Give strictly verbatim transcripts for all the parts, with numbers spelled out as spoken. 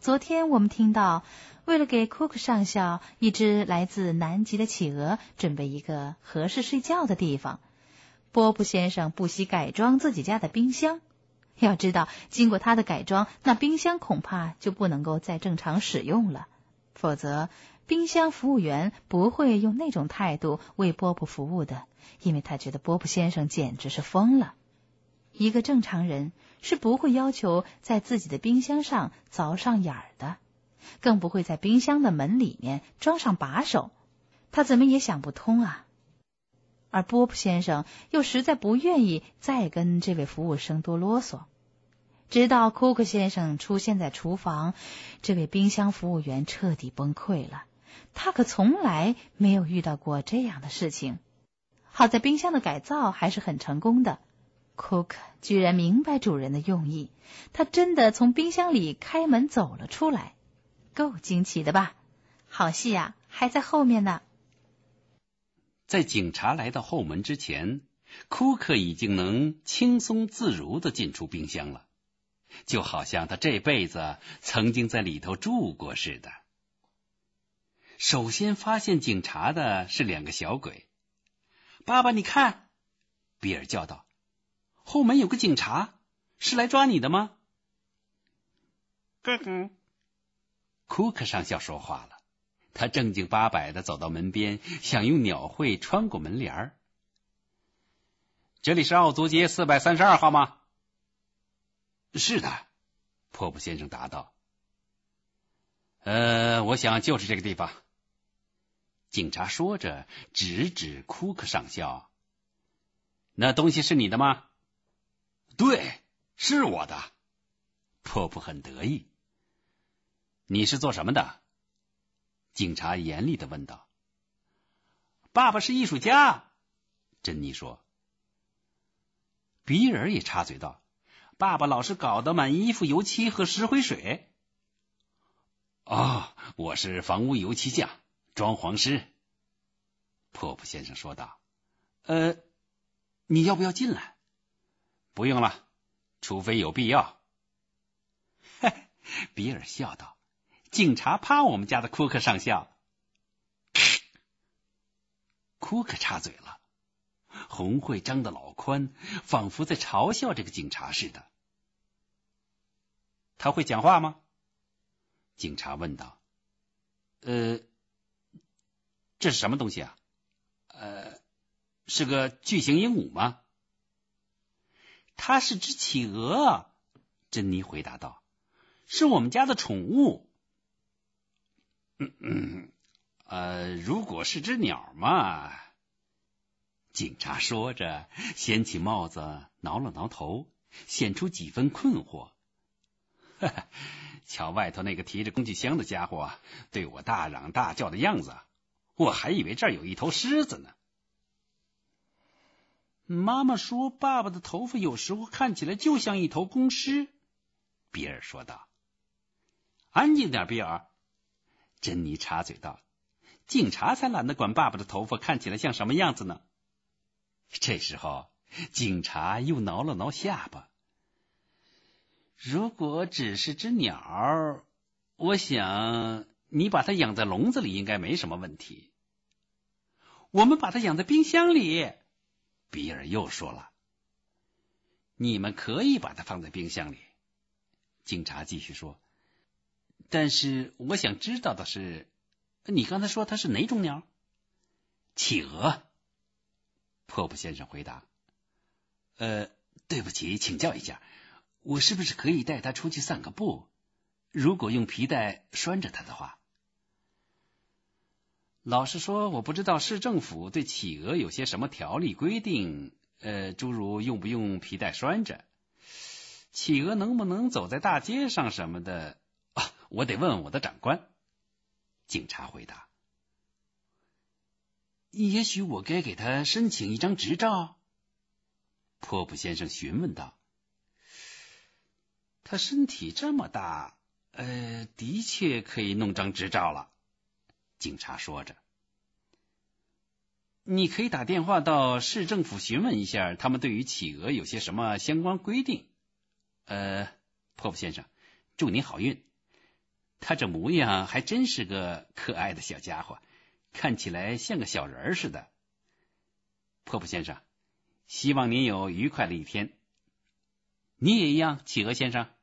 昨天我们听到，为了给库克上校一只来自南极的企鹅准备一个合适睡觉的地方，波普先生不惜改装自己家的冰箱。要知道，经过他的改装，那冰箱恐怕就不能够再正常使用了，否则冰箱服务员不会用那种态度为波普服务的，因为他觉得波普先生简直是疯了。一个正常人是不会要求在自己的冰箱上凿上眼儿的，更不会在冰箱的门里面装上把手，他怎么也想不通啊。而波普先生又实在不愿意再跟这位服务生多啰嗦。直到库克先生出现在厨房，这位冰箱服务员彻底崩溃了，他可从来没有遇到过这样的事情。好在冰箱的改造还是很成功的，库克居然明白主人的用意，他真的从冰箱里开门走了出来，够惊奇的吧？好戏啊，还在后面呢。 在警察来到后门之前，库克已经能轻松自如地进出冰箱了，就好像他这辈子曾经在里头住过似的。首先发现警察的是两个小鬼。爸爸，你看，比尔叫道，后门有个警察，是来抓你的吗？ 哥哥， 库克上校说话了，他正经八百地走到门边，想用鸟喙穿过门帘儿。这里是奥族街四百三十二号吗？是的，波普先生答道。呃，我想就是这个地方。警察说着指指库克上校。那东西是你的吗？对，是我的。波普很得意。你是做什么的？警察严厉地问道。爸爸是艺术家，珍妮说。比尔也插嘴道，爸爸老是搞得满衣服油漆和石灰水。哦，我是房屋油漆匠，装潢师。波普先生说道。呃，你要不要进来？不用了，除非有必要。嘿，比尔笑道，警察怕我们家的库克上校。库克插嘴了，红会张得老宽，仿佛在嘲笑这个警察似的。他会讲话吗？警察问道。呃，这是什么东西啊？呃，是个巨型鹦鹉吗？它是只企鹅，珍妮回答道，是我们家的宠物。嗯嗯，呃，如果是只鸟嘛，警察说着，掀起帽子，挠了挠头，显出几分困惑。哈哈，瞧外头那个提着工具箱的家伙对我大嚷大叫的样子，我还以为这儿有一头狮子呢。妈妈说爸爸的头发有时候看起来就像一头公狮，比尔说道。安静点，比尔，珍妮插嘴道，警察才懒得管爸爸的头发看起来像什么样子呢。这时候警察又挠了挠下巴。如果只是只鸟，我想你把它养在笼子里应该没什么问题。我们把它养在冰箱里，比尔又说了。你们可以把它放在冰箱里，警察继续说。但是我想知道的是，你刚才说它是哪种鸟？企鹅，波普先生回答。呃，对不起，请教一下，我是不是可以带它出去散个步？如果用皮带拴着它的话。老实说，我不知道市政府对企鹅有些什么条例规定，呃，诸如用不用皮带拴着，企鹅能不能走在大街上什么的啊，我得问问我的长官。警察回答。也许我该给他申请一张执照？波普先生询问道。他身体这么大，呃，的确可以弄张执照了。警察说着。你可以打电话到市政府询问一下，他们对于企鹅有些什么相关规定。呃，波普先生，祝您好运。 他这模样还真是个可爱的小家伙，看起来像个小人似的。波普先生，希望您有愉快的一天。你也一样，企鹅先生。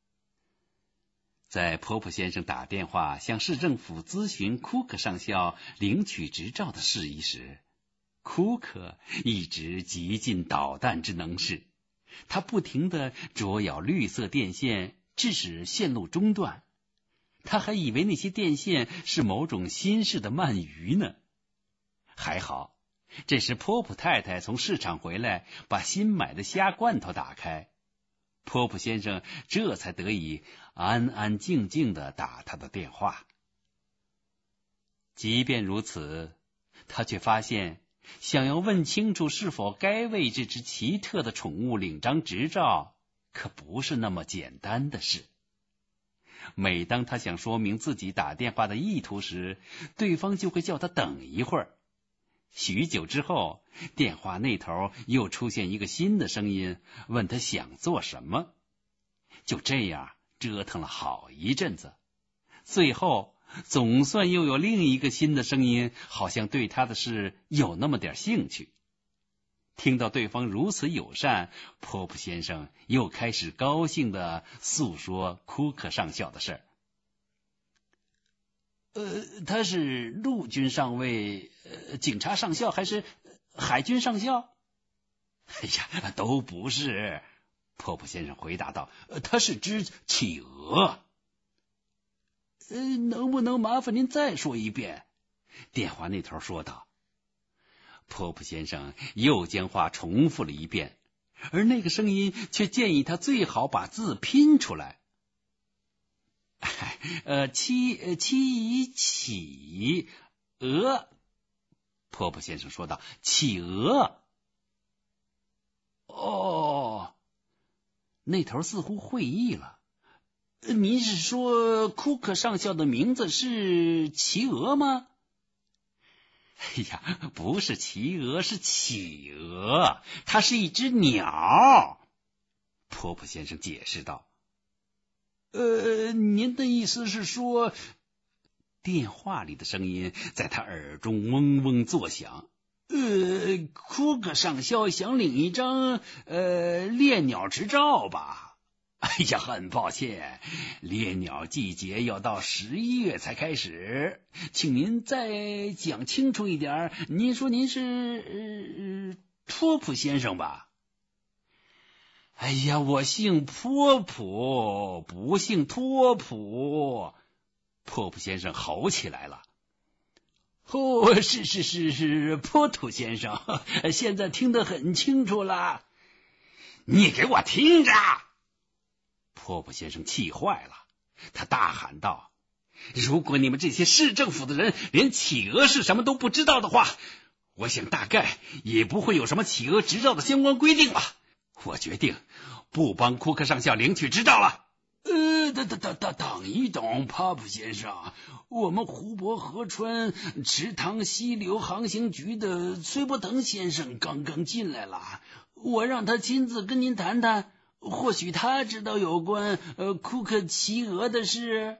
在波普先生打电话向市政府咨询库克上校领取执照的事宜时，库克一直极尽捣蛋之能事，他不停地啄咬绿色电线，致使线路中断。他还以为那些电线是某种新式的鳗鱼呢。还好，这时波普太太从市场回来，把新买的虾罐头打开，波普先生这才得以安安静静地打他的电话。即便如此，他却发现想要问清楚是否该为这只奇特的宠物领张执照，可不是那么简单的事。每当他想说明自己打电话的意图时，对方就会叫他等一会儿。许久之后，电话那头又出现一个新的声音，问他想做什么。就这样折腾了好一阵子，最后总算又有另一个新的声音，好像对他的事有那么点兴趣。听到对方如此友善，波普先生又开始高兴地诉说库克上校的事儿。呃，他是陆军上尉、呃、警察上校还是海军上校？哎呀，都不是。波普先生回答道：“他是只企鹅。”呃，能不能麻烦您再说一遍？电话那头说道。波普先生又将话重复了一遍，而那个声音却建议他最好把字拼出来。呃，七七企鹅，波普先生说道。企鹅。哦，那头似乎会意了。您是说库克上校的名字是企鹅吗？哎呀，不是企鹅，是企鹅，它是一只鸟。波普先生解释道。呃，您的意思是说……电话里的声音在他耳中嗡嗡作响。呃，库克上校想领一张呃猎鸟执照吧？哎呀，很抱歉，猎鸟季节要到十一月才开始，请您再讲清楚一点。您说您是呃托普先生吧？哎呀，我姓波普，不姓托普。波普先生吼起来了。哦，是是是是，波图先生，现在听得很清楚了。你给我听着！波普先生气坏了，他大喊道：“如果你们这些市政府的人连企鹅是什么都不知道的话，我想大概也不会有什么企鹅执照的相关规定吧。我决定不帮库克上校领取执照了。”呃，等等等等等一等，帕普先生，我们湖泊河川池塘溪流航行局的崔伯腾先生刚刚进来了，我让他亲自跟您谈谈，或许他知道有关呃库克企鹅的事。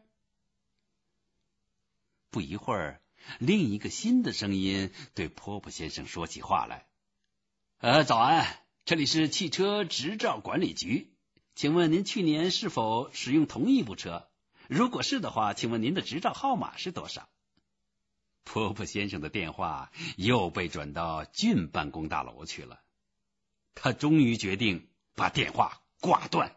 不一会儿，另一个新的声音对波普先生说起话来。呃，早安，这里是汽车执照管理局。请问您去年是否使用同一部车？如果是的话，请问您的执照号码是多少？波普先生的电话又被转到郡办公大楼去了。他终于决定把电话挂断。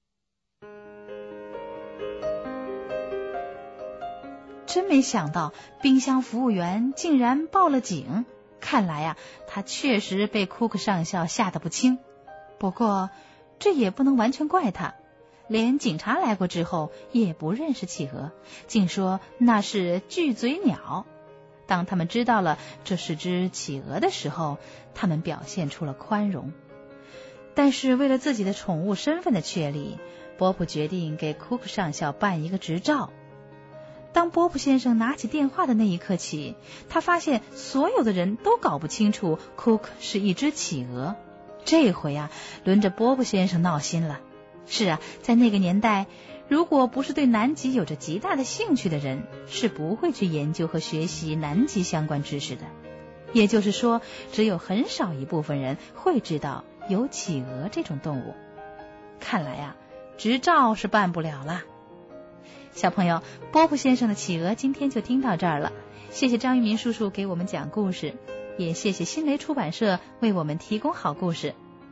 真没想到，冰箱服务员竟然报了警。看来呀、啊，他确实被库克上校吓得不轻。不过这也不能完全怪他，连警察来过之后也不认识企鹅，竟说那是巨嘴鸟。当他们知道了这是只企鹅的时候，他们表现出了宽容。但是为了自己的宠物身份的确立，波普决定给库克上校办一个执照。当波普先生拿起电话的那一刻起，他发现所有的人都搞不清楚库克是一只企鹅。这回啊，轮着波普先生闹心了。是啊，在那个年代， 如果不是对南极有着极大的兴趣的人，是不会去研究和学习南极相关知识的。也就是说，只有很少一部分人会知道有企鹅这种动物。看来啊，执照是办不了了。小朋友，波普先生的企鹅今天就听到这儿了。谢谢张玉民叔叔给我们讲故事，也谢谢新蕾出版社为我们提供好故事。